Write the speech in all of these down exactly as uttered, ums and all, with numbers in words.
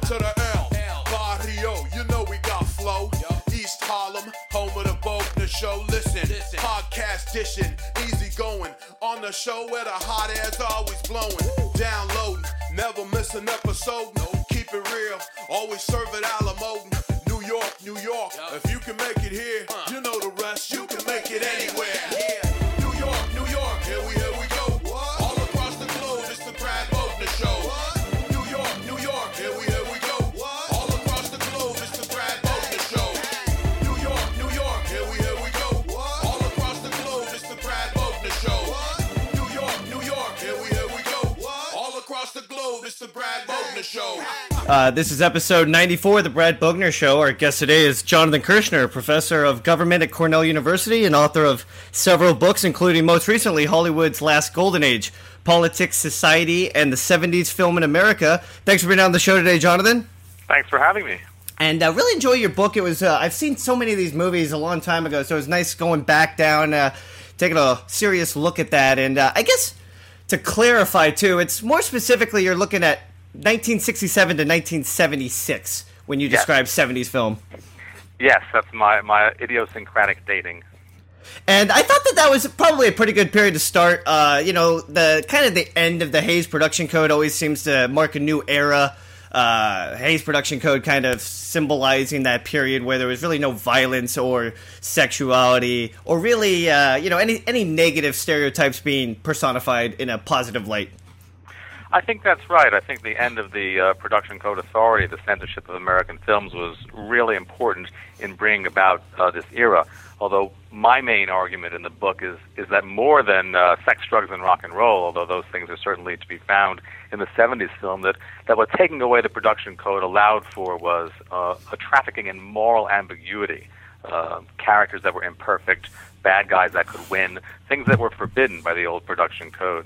to the L. Barrio, you know we got flow. East Harlem, home of the Bogner Show. Listen, podcast dishing, easy going. On the show where the hot air's always blowing. Downloading, never miss an episode. Keep it real, always serve it a la Moden. New York, New York, if you can make it here, you know the rest, you can make it anywhere. New York, New York, here we, here we go. All across the globe, it's the Brad Bogner Show. New York, New York, here we, here we go. All across the globe, it's the Brad Bogner Show. New York, New York, here we, here we go. All across the globe, it's the Brad Bogner Show. New York, New York, here we, here we go. All across the globe, it's the Brad Bogner Show. Uh, this is episode ninety-four of the Brad Bogner Show. Our guest today is Jonathan Kirshner, professor of government at Cornell University and author of several books, including most recently Hollywood's Last Golden Age, Politics, Society, and the seventies Film in America. Thanks for being on the show today, Jonathan. Thanks for having me. And I uh, really enjoy your book. It was uh, I've seen so many of these movies a long time ago, so it was nice going back down, uh, taking a serious look at that. And uh, I guess to clarify, too, it's more specifically you're looking at nineteen sixty-seven to nineteen seventy-six when you Yes. describe seventies film. Yes, that's my, my idiosyncratic dating. And I thought that that was probably a pretty good period to start. Uh, you know, the kind of the end of the Hays Production Code always seems to mark a new era. Uh, Hays Production Code kind of symbolizing that period where there was really no violence or sexuality or really, uh, you know, any any negative stereotypes being personified in a positive light. I think that's right. I think the end of the uh, Production Code Authority, the censorship of American films, was really important in bringing about uh, this era. Although my main argument in the book is is that more than uh, sex, drugs, and rock and roll, although those things are certainly to be found in the seventies film, that, that what taking away the Production Code allowed for was uh, a trafficking in moral ambiguity, uh, characters that were imperfect, bad guys that could win, things that were forbidden by the old Production Code.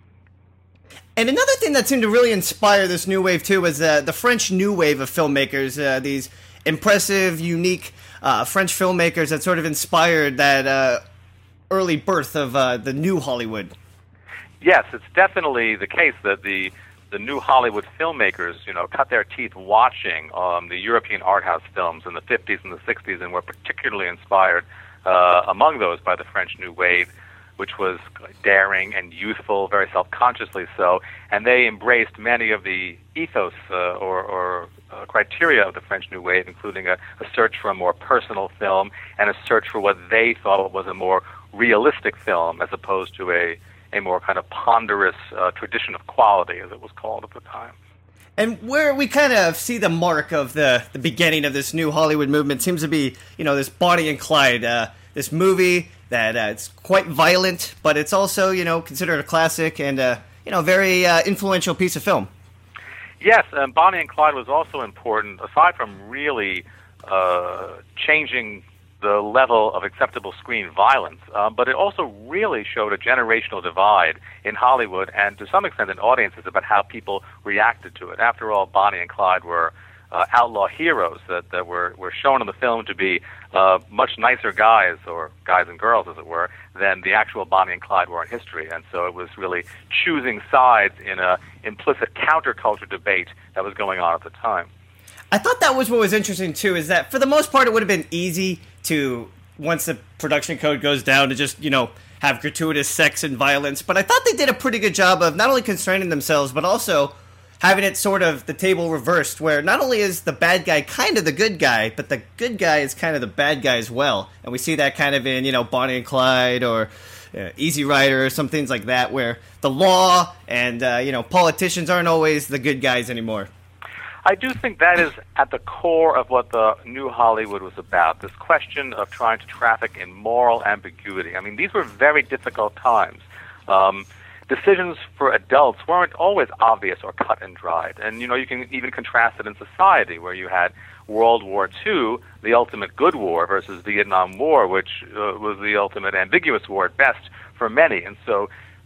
And another thing that seemed to really inspire this new wave, too, was uh, the French new wave of filmmakers, uh, these impressive, unique uh, French filmmakers that sort of inspired that uh, early birth of uh, the new Hollywood. Yes, it's definitely the case that the the new Hollywood filmmakers, you know, cut their teeth watching um, the European art house films in the fifties and the sixties and were particularly inspired uh, among those by the French New Wave, which was daring and youthful, very self-consciously so, and they embraced many of the ethos uh, or, or uh, criteria of the French New Wave, including a, a search for a more personal film and a search for what they thought was a more realistic film as opposed to a, a more kind of ponderous uh, tradition of quality, as it was called at the time. And where we kind of see the mark of the, the beginning of this new Hollywood movement seems to be, you know, this Bonnie and Clyde, uh, this movie that uh, it's quite violent, but it's also, you know, considered a classic and, uh, you know, very uh, influential piece of film. Yes, and Bonnie and Clyde was also important, aside from really uh, changing the level of acceptable screen violence, uh, but it also really showed a generational divide in Hollywood and to some extent in audiences about how people reacted to it. After all, Bonnie and Clyde were uh, outlaw heroes that, that were, were shown in the film to be uh, much nicer guys, or guys and girls as it were, than the actual Bonnie and Clyde were in history. And so it was really choosing sides in a implicit counterculture debate that was going on at the time. I thought that was what was interesting, too, is that for the most part it would have been easy to, once the production code goes down, to just, you know, have gratuitous sex and violence. But I thought they did a pretty good job of not only constraining themselves, but also having it sort of the table reversed, where not only is the bad guy kind of the good guy, but the good guy is kind of the bad guy as well. And we see that kind of in, you know, Bonnie and Clyde or uh, Easy Rider or some things like that, where the law and, uh, you know, politicians aren't always the good guys anymore. I do think that is at the core of what the new Hollywood was about, this question of trying to traffic in moral ambiguity. I mean, these were very difficult times. Um, decisions for adults weren't always obvious or cut and dried. And, you know, you can even contrast it in society where you had World War Two, the ultimate good war, versus Vietnam War, which uh, was the ultimate ambiguous war at best for many. And so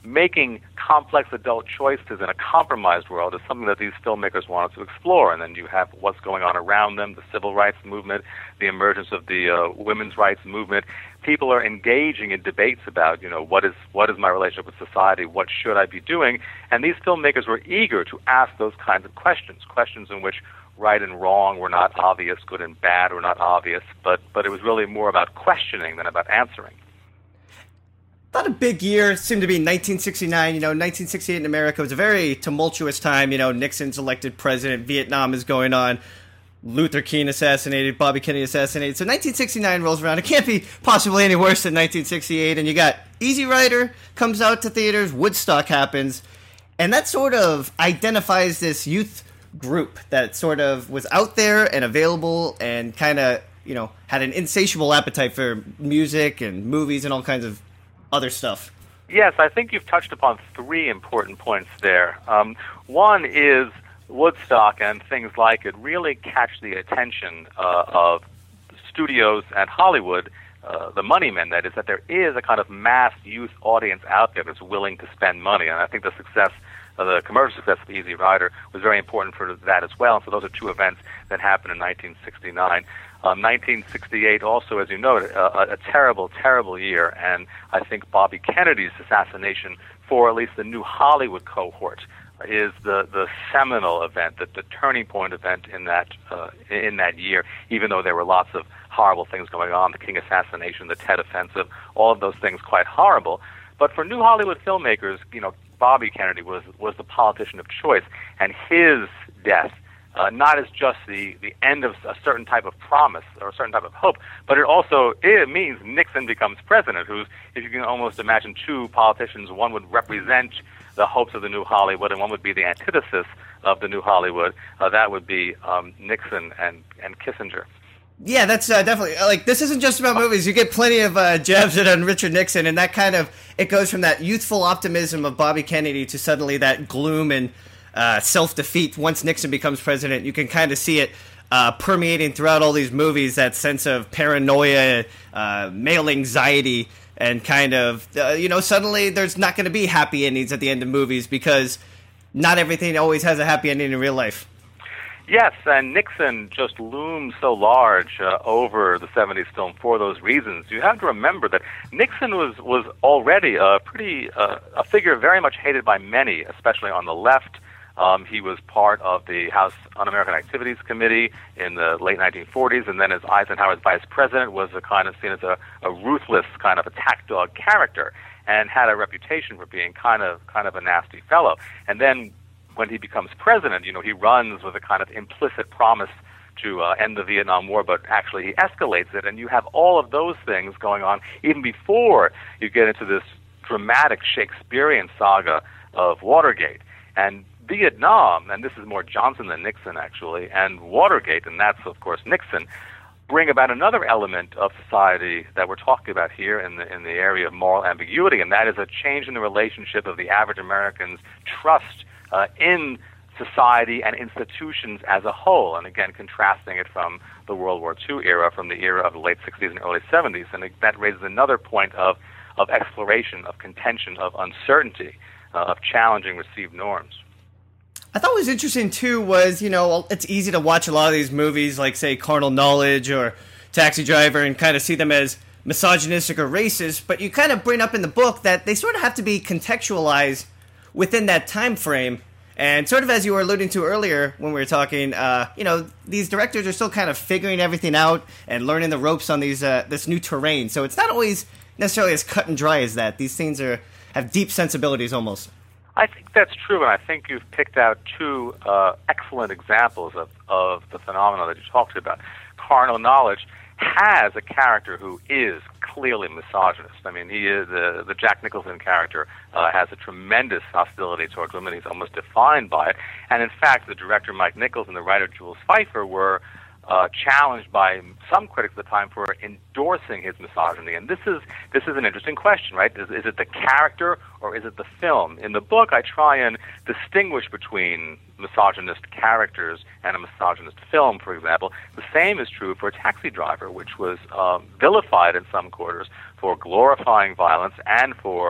making complex adult choices in a compromised world is something that these filmmakers wanted to explore. And then you have what's going on around them, the civil rights movement, the emergence of the uh, women's rights movement. People are engaging in debates about, you know, what is what is my relationship with society? What should I be doing? And these filmmakers were eager to ask those kinds of questions, questions in which right and wrong were not obvious, good and bad were not obvious, but, but it was really more about questioning than about answering. Not a big year. Seemed to be nineteen sixty-nine. You know, nineteen sixty-eight in America was a very tumultuous time. You know, Nixon's elected president. Vietnam is going on. Luther King assassinated. Bobby Kennedy assassinated. So nineteen sixty-nine rolls around. It can't be possibly any worse than nineteen sixty-eight. And you got Easy Rider comes out to theaters. Woodstock happens. And that sort of identifies this youth group that sort of was out there and available and kind of, you know, had an insatiable appetite for music and movies and all kinds of other stuff. Yes, I think you've touched upon three important points there. Um, one is Woodstock and things like it really catch the attention uh, of studios and Hollywood, uh, the money men, that is, that there is a kind of mass youth audience out there that's willing to spend money. And I think the success, uh, the commercial success of Easy Rider was very important for that as well. And so those are two events that happened in nineteen sixty-nine. Um, nineteen sixty-eight also, as you noted, uh, a terrible, terrible year, and I think Bobby Kennedy's assassination for at least the new Hollywood cohort is the, the seminal event, the, the turning point event in that uh, in that year, even though there were lots of horrible things going on, the King assassination, the Tet Offensive, all of those things quite horrible. But for new Hollywood filmmakers, you know, Bobby Kennedy was, was the politician of choice, and his death Uh, not as just the, the end of a certain type of promise or a certain type of hope, but it also it means Nixon becomes president, who's, if you can almost imagine two politicians, one would represent the hopes of the new Hollywood and one would be the antithesis of the new Hollywood. Uh, that would be um, Nixon and, and Kissinger. Yeah, that's uh, definitely, like, this isn't just about movies. You get plenty of uh, jabs at on Richard Nixon, and that kind of, it goes from that youthful optimism of Bobby Kennedy to suddenly that gloom and Uh, self-defeat once Nixon becomes president. You can kind of see it uh, permeating throughout all these movies, that sense of paranoia, uh, male anxiety, and kind of, uh, you know, suddenly there's not going to be happy endings at the end of movies because not everything always has a happy ending in real life. Yes, and Nixon just looms so large uh, over the seventies film for those reasons. You have to remember that Nixon was, was already a pretty, uh, a figure very much hated by many, especially on the left. Um, he was part of the House Un-American Activities Committee in the late nineteen forties, and then as Eisenhower's vice president, was a kind of seen as a, a ruthless kind of attack dog character, and had a reputation for being kind of kind of a nasty fellow. And then when he becomes president, you know, he runs with a kind of implicit promise to uh, end the Vietnam War, but actually he escalates it, and you have all of those things going on even before you get into this dramatic Shakespearean saga of Watergate. And Vietnam, and this is more Johnson than Nixon actually, and Watergate, and that's of course Nixon, bring about another element of society that we're talking about here in the in the area of moral ambiguity, and that is a change in the relationship of the average American's trust uh, in society and institutions as a whole, and again contrasting it from the World War Two era, from the era of the late sixties and early seventies, and that raises another point of, of exploration, of contention, of uncertainty, uh, of challenging received norms. I thought what was interesting, too, was, you know, it's easy to watch a lot of these movies, like, say, Carnal Knowledge or Taxi Driver, and kind of see them as misogynistic or racist, but you kind of bring up in the book that they sort of have to be contextualized within that time frame. And sort of as you were alluding to earlier when we were talking, uh, you know, these directors are still kind of figuring everything out and learning the ropes on these uh, this new terrain. So it's not always necessarily as cut and dry as that. These things are have deep sensibilities almost. I think that's true, and I think you've picked out two uh, excellent examples of, of the phenomenon that you talked about. Carnal Knowledge has a character who is clearly misogynist. I mean, he is the, the Jack Nicholson character uh, has a tremendous hostility towards women. He's almost defined by it. And in fact, the director Mike Nichols and the writer Jules Feiffer were Uh, challenged by some critics at the time for endorsing his misogyny, and this is this is an interesting question, right? Is, is it the character or is it the film? In the book, I try and distinguish between misogynist characters and a misogynist film, for example. The same is true for Taxi Driver, which was um, vilified in some quarters for glorifying violence and for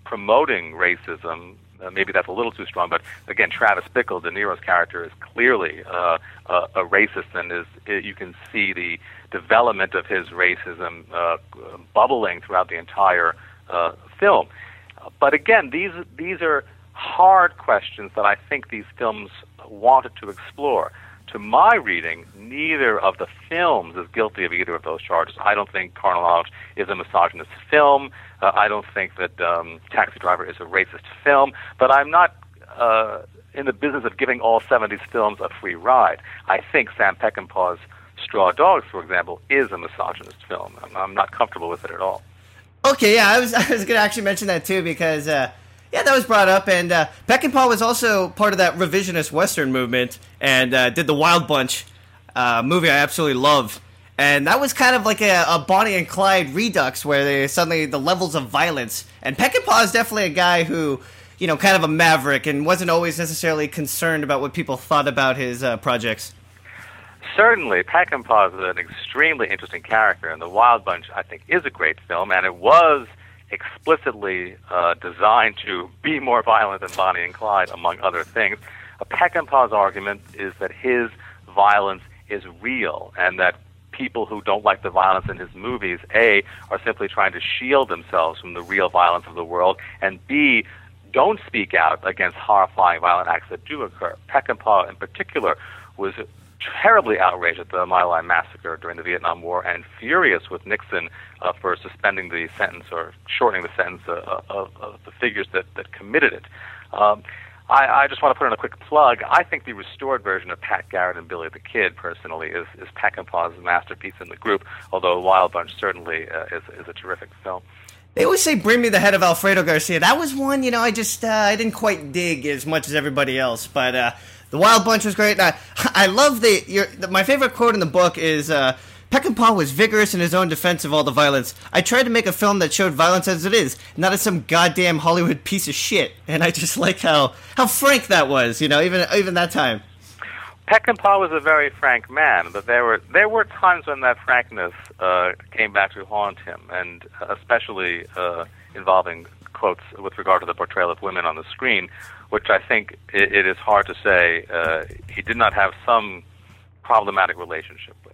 promoting racism. Uh, maybe that's a little too strong, but again, Travis Bickle, De Niro's character, is clearly uh, a, a racist, and is it, you can see the development of his racism uh, bubbling throughout the entire uh, film. But again, these these are hard questions that I think these films wanted to explore. To my reading, neither of the films is guilty of either of those charges. I don't think Carnal Knowledge is a misogynist film. Uh, I don't think that um, Taxi Driver is a racist film. But I'm not uh, in the business of giving all seventies films a free ride. I think Sam Peckinpah's Straw Dogs, for example, is a misogynist film. I'm, I'm not comfortable with it at all. Okay, yeah, I was I was going to actually mention that too because, uh, yeah, that was brought up. And uh, Peckinpah was also part of that revisionist Western movement and uh, did the Wild Bunch uh, movie I absolutely love. And that was kind of like a, a Bonnie and Clyde redux where they suddenly the levels of violence. And Peckinpah is definitely a guy who, you know, kind of a maverick and wasn't always necessarily concerned about what people thought about his uh, projects. Certainly, Peckinpah is an extremely interesting character, and The Wild Bunch, I think, is a great film, and it was explicitly uh, designed to be more violent than Bonnie and Clyde, among other things. Uh, Peckinpah's argument is that his violence is real, and that people who don't like the violence in his movies, A, are simply trying to shield themselves from the real violence of the world, and B, don't speak out against horrifying violent acts that do occur. Peckinpah, in particular, was terribly outraged at the My Lai massacre during the Vietnam War and furious with Nixon uh, for suspending the sentence or shortening the sentence uh, of, of the figures that, that committed it. Um, I, I just want to put in a quick plug. I think the restored version of Pat Garrett and Billy the Kid, personally, is, is Peckinpah's masterpiece in the group, although Wild Bunch certainly uh, is, is a terrific film. They always say, bring me the head of Alfredo Garcia. That was one, you know, I just, uh, I didn't quite dig as much as everybody else, but uh, The Wild Bunch was great. And I, I love the, your, the, my favorite quote in the book is, uh, Peckinpah was vigorous in his own defense of all the violence. I tried to make a film that showed violence as it is, not as some goddamn Hollywood piece of shit. And I just like how, how frank that was, you know, even even that time. Peckinpah was a very frank man, but there were there were times when that frankness uh, came back to haunt him, and especially uh, involving quotes with regard to the portrayal of women on the screen, which I think it, it is hard to say uh, he did not have some problematic relationship with.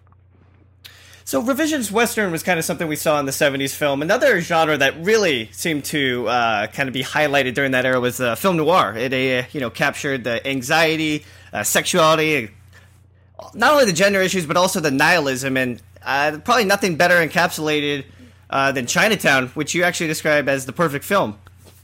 So revisionist Western was kind of something we saw in the seventies film. Another genre that really seemed to uh, kind of be highlighted during that era was uh, film noir. It uh, you know captured the anxiety, uh, sexuality, not only the gender issues, but also the nihilism, and uh, probably nothing better encapsulated uh, than Chinatown, which you actually describe as the perfect film.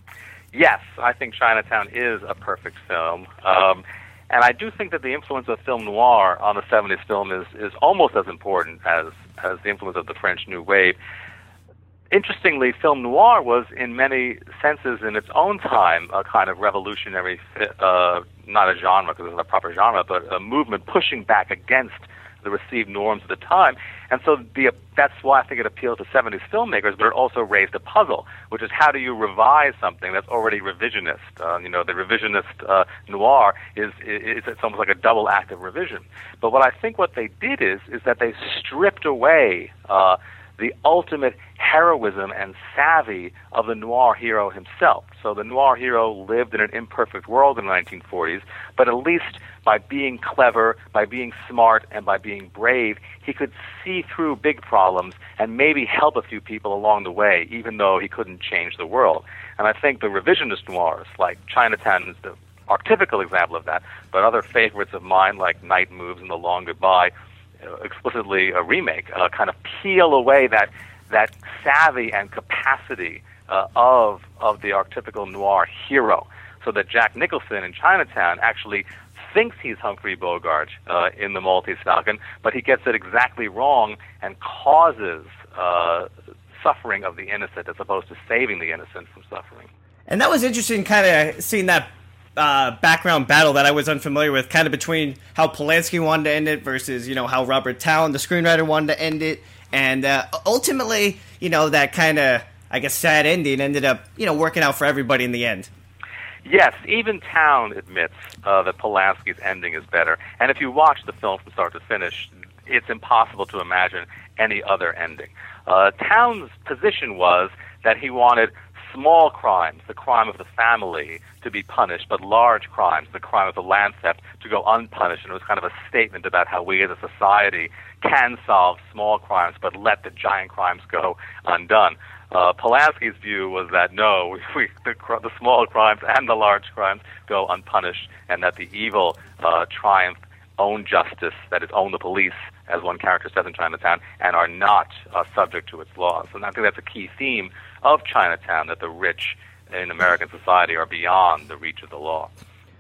Yes, I think Chinatown is a perfect film. Um, and I do think that the influence of film noir on the seventies film is, is almost as important as, as the influence of the French New Wave. Interestingly, film noir was, in many senses, in its own time, a kind of revolutionary, uh, not a genre because it's a proper genre, but a movement pushing back against the received norms of the time. And so the, that's why I think it appealed to seventies filmmakers, but it also raised a puzzle, which is how do you revise something that's already revisionist? Uh, you know, the revisionist uh, noir is, is it's almost like a double act of revision. But what I think what they did is, is that they stripped away uh, the ultimate heroism and savvy of the noir hero himself. So the noir hero lived in an imperfect world in the nineteen forties, but at least by being clever, by being smart, and by being brave, he could see through big problems and maybe help a few people along the way, even though he couldn't change the world. And I think the revisionist noirs, like Chinatown is the archetypical example of that, but other favorites of mine, like Night Moves and The Long Goodbye, uh, explicitly a remake, uh, kind of peel away that that savvy and capacity uh, of of the archetypical noir hero, so that Jack Nicholson in Chinatown actually thinks he's Humphrey Bogart uh, in The Maltese Falcon, but he gets it exactly wrong and causes uh, suffering of the innocent as opposed to saving the innocent from suffering. And that was interesting, kind of seeing that uh, background battle that I was unfamiliar with, kind of between how Polanski wanted to end it versus, you know, how Robert Towne, the screenwriter, wanted to end it. And uh, ultimately, you know, that kind of, I guess, sad ending ended up, you know, working out for everybody in the end. Yes, even Towne admits uh, that Polanski's ending is better. And if you watch the film from start to finish, it's impossible to imagine any other ending. Uh, Towne's position was that he wanted small crimes, the crime of the family, to be punished, but large crimes, the crime of the land theft, to go unpunished. And it was kind of a statement about how we as a society can solve small crimes, but let the giant crimes go undone. Uh, Polanski's view was that no, we, the, the small crimes and the large crimes go unpunished, and that the evil uh, triumph, own justice, that is, own the police, as one character says in Chinatown, and are not uh, subject to its laws. And I think that's a key theme of Chinatown, that the rich in American society are beyond the reach of the law.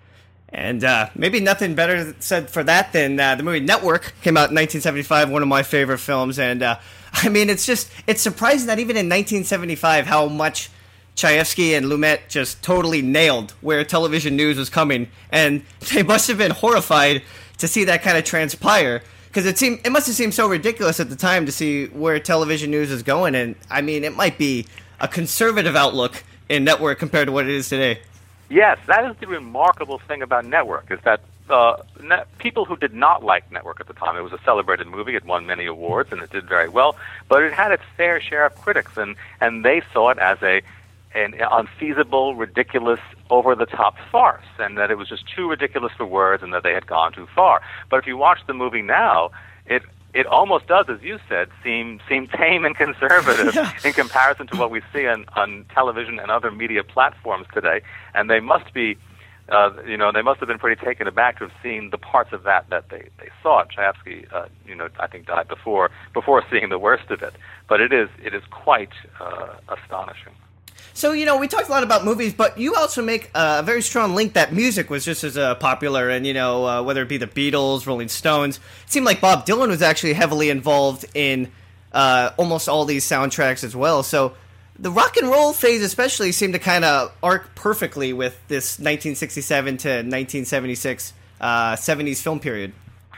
And uh, maybe nothing better said for that than uh, the movie Network. Came out in nineteen seventy-five, one of my favorite films. And, uh, I mean, it's just, it's surprising that even in nineteen seventy-five, how much Chayefsky and Lumet just totally nailed where television news was coming. And they must have been horrified to see that kind of transpire. Because it seemed, it must have seemed so ridiculous at the time to see where television news is going. And, I mean, it might be a conservative outlook in Network compared to what it is today. Yes, that is the remarkable thing about Network, is that uh, ne- people who did not like Network at the time, it was a celebrated movie, it won many awards, and it did very well, but it had its fair share of critics, and, and they saw it as a an unfeasible, ridiculous, over-the-top farce, and that it was just too ridiculous for words and that they had gone too far. But if you watch the movie now, it it almost does, as you said, seem seem tame and conservative yeah. in comparison to what we see on, on television and other media platforms today. And they must be, uh, you know, they must have been pretty taken aback to have seen the parts of that that they, they saw. Chayefsky, uh, you know, I think died before before seeing the worst of it. But it is it is quite uh, astonishing. So, you know, we talked a lot about movies, but you also make a very strong link that music was just as uh, popular, and, you know, uh, whether it be the Beatles, Rolling Stones, it seemed like Bob Dylan was actually heavily involved in uh, almost all these soundtracks as well. So the rock and roll phase especially seemed to kind of arc perfectly with this nineteen sixty-seven to nineteen seventy-six uh, seventies film period.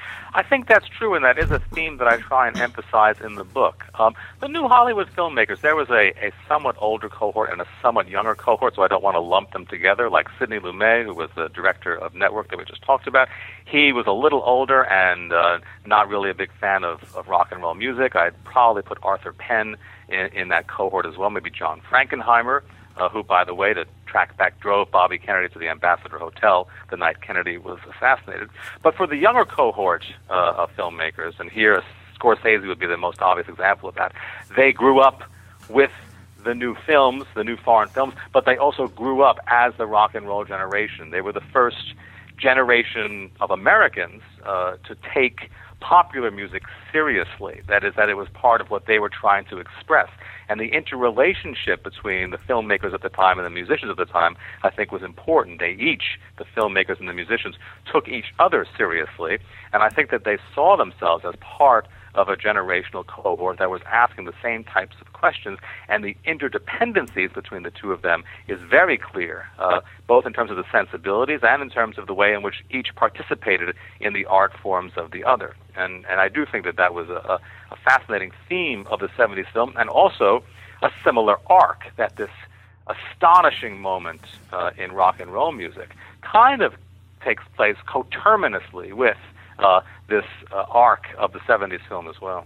I think that's true, and that is a theme that I try and emphasize in the book. Um, the new Hollywood filmmakers, there was a, a somewhat older cohort and a somewhat younger cohort, so I don't want to lump them together, like Sidney Lumet, who was the director of Network that we just talked about. He was a little older and uh, not really a big fan of, of rock and roll music. I'd probably put Arthur Penn in, in that cohort as well, maybe John Frankenheimer, uh, who, by the way, to track back, drove Bobby Kennedy to the Ambassador Hotel the night Kennedy was assassinated. But for the younger cohort uh, of filmmakers, and here Scorsese would be the most obvious example of that, they grew up with the new films, the new foreign films, but they also grew up as the rock and roll generation. They were the first generation of Americans uh, to take popular music seriously. That is, that it was part of what they were trying to express. And the interrelationship between the filmmakers at the time and the musicians at the time, I think, was important. They each, the filmmakers and the musicians, took each other seriously, and I think that they saw themselves as part of a generational cohort that was asking the same types of questions, and the interdependencies between the two of them is very clear, uh, both in terms of the sensibilities and in terms of the way in which each participated in the art forms of the other. And and I do think that that was a, a fascinating theme of the seventies film, and also a similar arc, that this astonishing moment uh, in rock and roll music kind of takes place coterminously with uh, this uh, arc of the seventies film as well.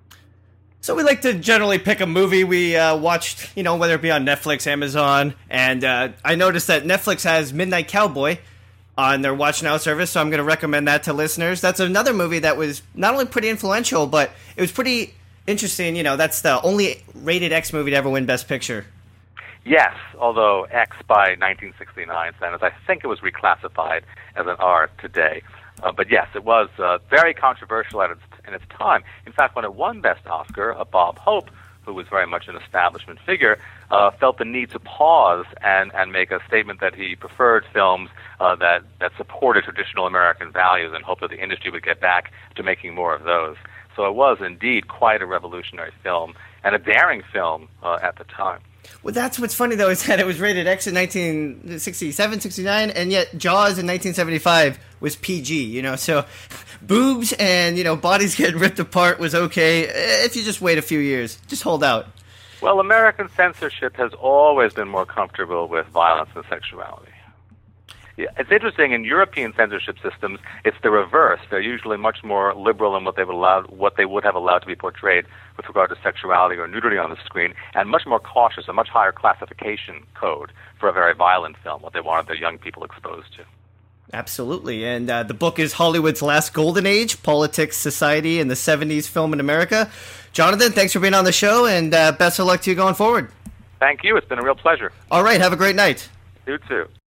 So we like to generally pick a movie we uh, watched, you know, whether it be on Netflix, Amazon, and uh, I noticed that Netflix has Midnight Cowboy on their Watch Now service, so I'm going to recommend that to listeners. That's another movie that was not only pretty influential, but it was pretty interesting. You know, that's the only rated X movie to ever win Best Picture. Yes, although X by nineteen sixty-nine, standards, I think it was reclassified as an R today. Uh, but yes, it was uh, very controversial at its, in its time. In fact, when it won Best Oscar, uh, Bob Hope, who was very much an establishment figure, uh, felt the need to pause and, and make a statement that he preferred films uh, that, that supported traditional American values, and hoped that the industry would get back to making more of those. So it was indeed quite a revolutionary film, and a daring film uh, at the time. Well, that's what's funny, though, is that it was rated X in nineteen sixty-seven, sixty-nine, and yet Jaws in nineteen seventy-five was P G, you know, so boobs and, you know, bodies getting ripped apart was okay if you just wait a few years. Just hold out. Well, American censorship has always been more comfortable with violence and sexuality. Yeah, it's interesting. In European censorship systems, it's the reverse. They're usually much more liberal in what they would allow, what they would have allowed to be portrayed with regard to sexuality or nudity on the screen, and much more cautious, a much higher classification code for a very violent film, what they wanted their young people exposed to. Absolutely. And uh, the book is Hollywood's Last Golden Age, Politics, Society, and the seventies Film in America. Jonathan, thanks for being on the show, and uh, best of luck to you going forward. Thank you. It's been a real pleasure. All right. Have a great night. You too.